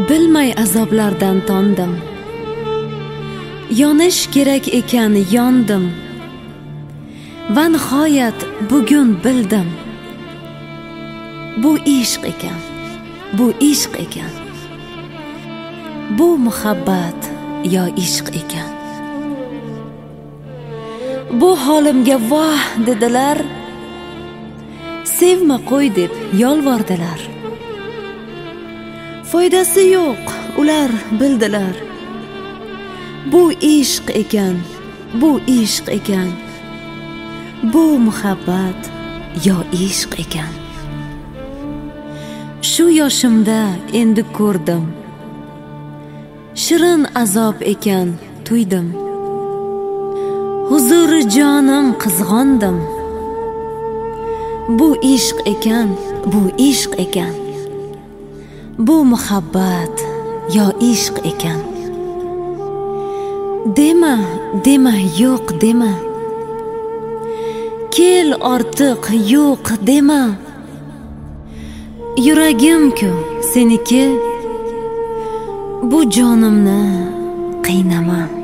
bilmay azoblardan tondim. Yonish kerak ekan yondim. Va nihoyat bugun bildim. Bu ishq ekan, bu ishq ekan. Bu muhabbat yo ishq ekan. Bu holimga voh dedilar. Sevma qo'y deb yolvordilar. Foydasi yo'q, ular bildilar. Bu ishq ekan, bu ishq ekan. Bu muhabbat yo ishq ekan. Shu yoshimda endi ko'rdim. Shirin azob ekan, tuydim. Huzuri jonim qizg'ondim. Bu ishq ekan, bu ishq ekan. Bu muhabbat yo ishq ekan. Dema, dema, yo'q dema. Kel ortiq yo'q dema. Yuragim-ku seniki. Bu jonimni qiynama.